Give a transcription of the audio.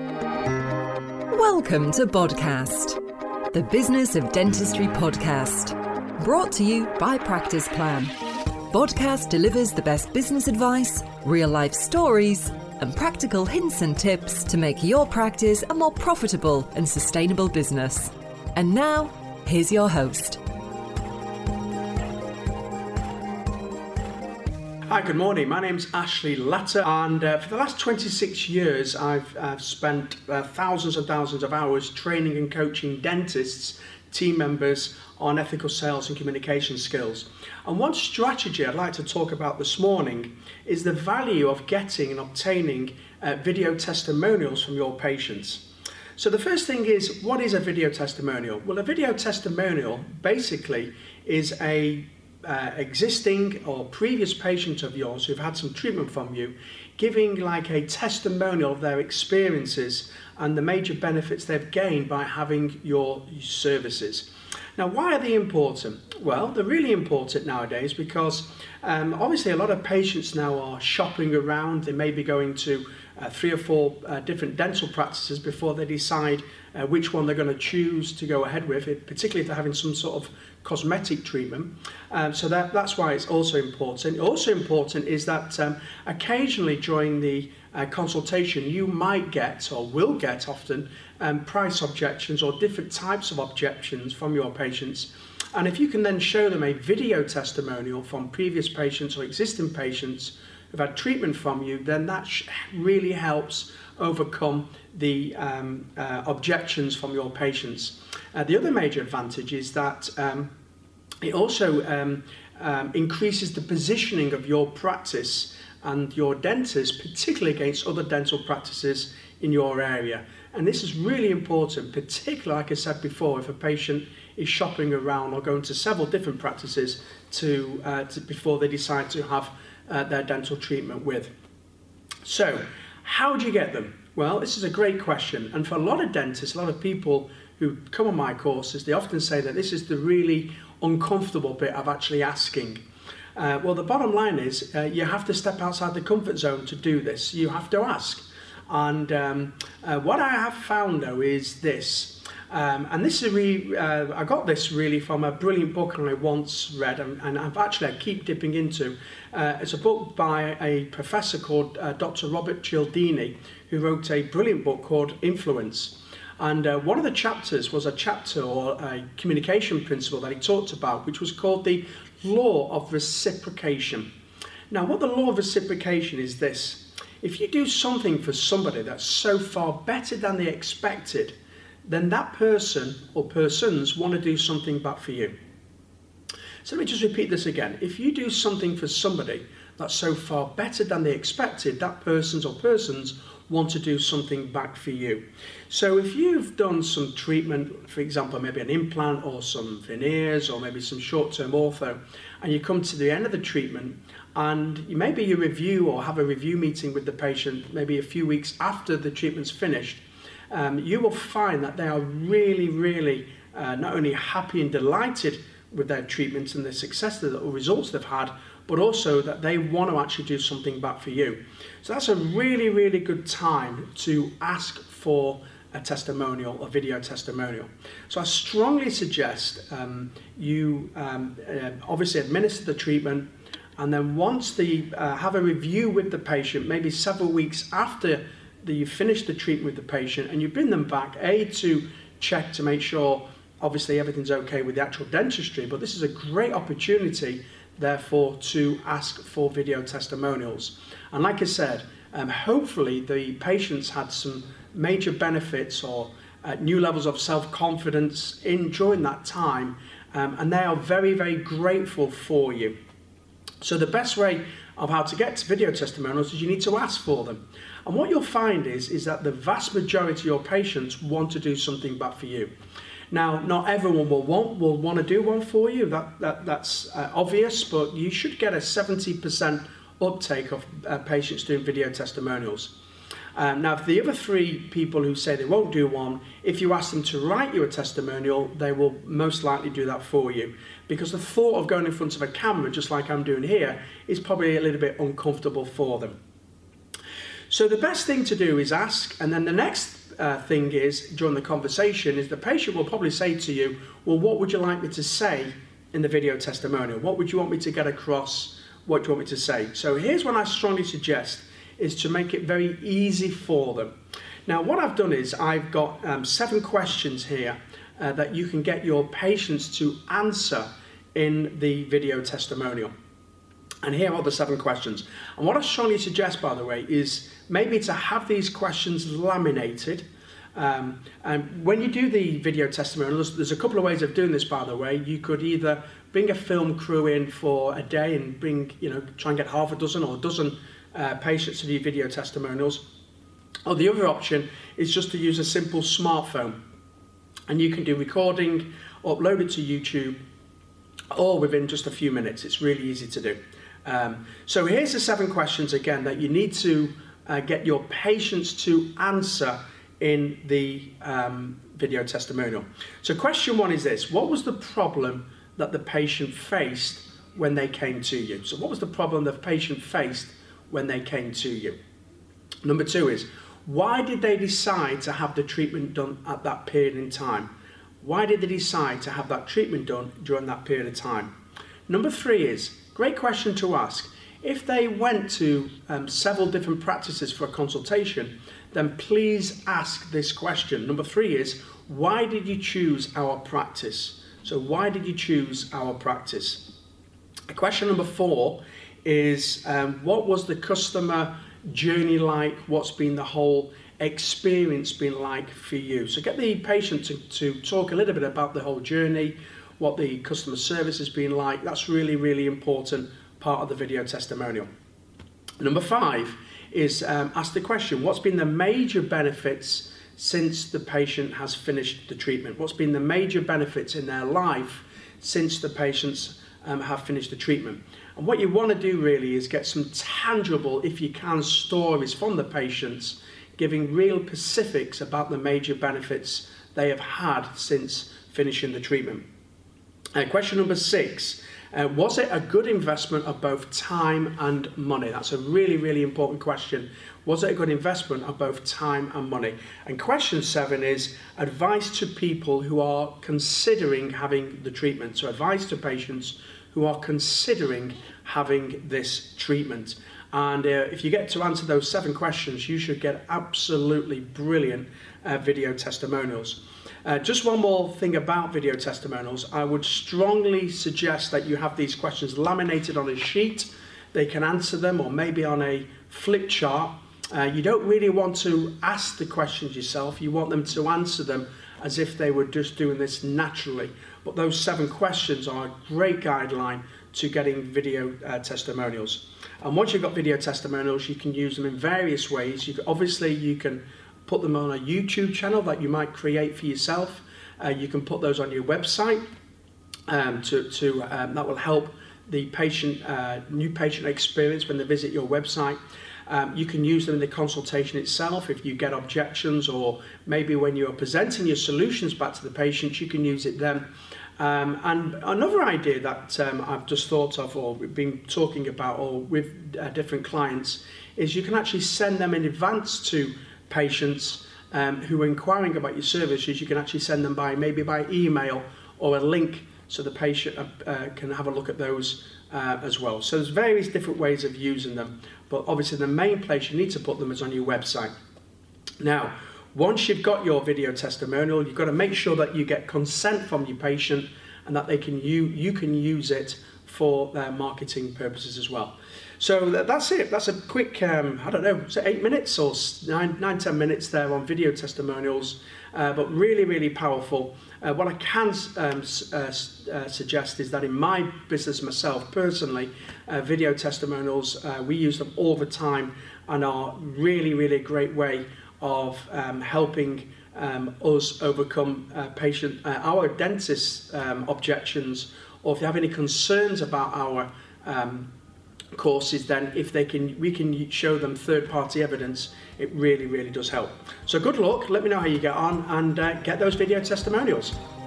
Welcome to Podcast, the Business of Dentistry podcast, brought to you by Practice Plan. Podcast delivers the best business advice, real-life stories, and practical hints and tips to make your practice a more profitable and sustainable business. And now, here's your host. Hi, good morning. My name's Ashley Latter, and for the last 26 years I've spent thousands and thousands of hours training and coaching dentists, team members on ethical sales and communication skills. And one strategy I'd like to talk about this morning is the value of getting and obtaining video testimonials from your patients. So the first thing is, what is a video testimonial? Well, a video testimonial basically is a existing or previous patient of yours who've had some treatment from you, giving like a testimonial of their experiences and the major benefits they've gained by having your services. Now, why are they important? Well, they're really important nowadays because obviously a lot of patients now are shopping around. They may be going to 3 or 4 different dental practices before they decide which one they're going to choose to go ahead with, particularly if they're having some sort of cosmetic treatment. So that's why it's also important. Also important is that occasionally during the consultation you might get, or will get often, price objections or different types of objections from your patients. And if you can then show them a video testimonial from previous patients or existing patients who've had treatment from you, then that really helps overcome the objections from your patients. The other major advantage is that it also increases the positioning of your practice and your dentist, particularly against other dental practices in your area. And this is really important, particularly, like I said before, if a patient is shopping around or going to several different practices to before they decide to have their dental treatment with. So, how do you get them? Well, this is a great question. And for a lot of dentists, a lot of people who come on my courses, they often say that this is the really uncomfortable bit of actually asking. Well, the bottom line is you have to step outside the comfort zone to do this. You have to ask. And what I have found, though, is this. And this is really, I got this really from a brilliant book I once read, and I keep dipping into. It's a book by a professor called Dr. Robert Cialdini, who wrote a brilliant book called Influence. And one of the chapters was a chapter or a communication principle that he talked about, which was called the law of reciprocation. Now, what the law of reciprocation is this. If you do something for somebody that's so far better than they expected, then that person or persons want to do something back for you. So let me just repeat this again. If you do something for somebody that's so far better than they expected, that persons or persons want to do something back for you. So if you've done some treatment, for example, maybe an implant or some veneers or maybe some short-term ortho, and you come to the end of the treatment and maybe you review or have a review meeting with the patient maybe a few weeks after the treatment's finished, you will find that they are really, really not only happy and delighted with their treatments and the success, the results they've had, but also that they want to actually do something back for you. So that's a really, really good time to ask for a testimonial, a video testimonial. So I strongly suggest you obviously administer the treatment, and then once have a review with the patient, maybe several weeks after you finish the treatment with the patient, and you bring them back, to check to make sure obviously everything's okay with the actual dentistry, but this is a great opportunity therefore to ask for video testimonials. And like I said, hopefully the patients had some major benefits or new levels of self-confidence during that time, and they are very, very grateful for you. So the best way of how to get to video testimonials is you need to ask for them. And what you'll find is that the vast majority of your patients want to do something back for you. Now, not everyone will want to do one for you. That's obvious, but you should get a 70% uptake of patients doing video testimonials. Now, for the other 3 people who say they won't do one, if you ask them to write you a testimonial, they will most likely do that for you. Because the thought of going in front of a camera, just like I'm doing here, is probably a little bit uncomfortable for them. So the best thing to do is ask, and then the next thing is, during the conversation, is the patient will probably say to you, well, what would you like me to say in the video testimonial? What would you want me to get across? What do you want me to say? So here's what I strongly suggest, is to make it very easy for them. Now, what I've done is I've got 7 questions here that you can get your patients to answer in the video testimonial. And here are the 7 questions. And what I strongly suggest, by the way, is maybe to have these questions laminated. And when you do the video testimonial, there's a couple of ways of doing this, by the way. You could either bring a film crew in for a day and try and get half a dozen or a dozen patients to do video testimonials. Or the other option is just to use a simple smartphone. And you can do recording, upload it to YouTube, all within just a few minutes. It's really easy to do. So here's the 7 questions again that you need to get your patients to answer in the video testimonial. So question 1 is this: what was the problem that the patient faced when they came to you? So what was the problem the patient faced when they came to you? Number 2 is, why did they decide to have the treatment done at that period in time? Why did they decide to have that treatment done during that period of time? Number 3 is, great question to ask, if they went to several different practices for a consultation, then please ask this question. Number 3 is, why did you choose our practice? So why did you choose our practice? Question number 4 is, what was the customer journey like? What's been the whole experience been like for you? So get the patient to talk a little bit about the whole journey, what the customer service has been like. That's really, really important part of the video testimonial. Number 5 is ask the question, what's been the major benefits since the patient has finished the treatment? What's been the major benefits in their life since the patients have finished the treatment? And what you want to do really is get some tangible, if you can, stories from the patients, giving real specifics about the major benefits they have had since finishing the treatment. Question number 6, was it a good investment of both time and money? That's a really, really important question. Was it a good investment of both time and money? And question 7 is advice to people who are considering having the treatment. So advice to patients who are considering having this treatment. And if you get to answer those 7 questions, you should get absolutely brilliant video testimonials. Just one more thing about video testimonials. I would strongly suggest that you have these questions laminated on a sheet. They can answer them, or maybe on a flip chart. You don't really want to ask the questions yourself. You want them to answer them as if they were just doing this naturally. But those 7 questions are a great guideline to getting video testimonials. And once you've got video testimonials, you can use them in various ways. Obviously, you can put them on a YouTube channel that you might create for yourself. You can put those on your website that will help the patient, new patient experience when they visit your website. You can use them in the consultation itself if you get objections, or maybe when you're presenting your solutions back to the patients, you can use it then. And another idea that I've just thought of, or we've been talking about, or with different clients, is you can actually send them in advance to patients who are inquiring about your services. You can actually send them maybe by email or a link, so the patient can have a look at those as well. So there's various different ways of using them, but obviously the main place you need to put them is on your website. Now, once you've got your video testimonial, you've got to make sure that you get consent from your patient and that you can use it for their marketing purposes as well. So that's it. That's a quick, I don't know, is it 8 minutes or 9-10 minutes there on video testimonials, but really, really powerful. What I can suggest is that in my business myself, personally, video testimonials, we use them all the time and are really, really a great way of helping us overcome our dentist objections, or if they have any concerns about our courses, then we can show them third-party evidence. It really, really does help. So good luck. Let me know how you get on, and get those video testimonials.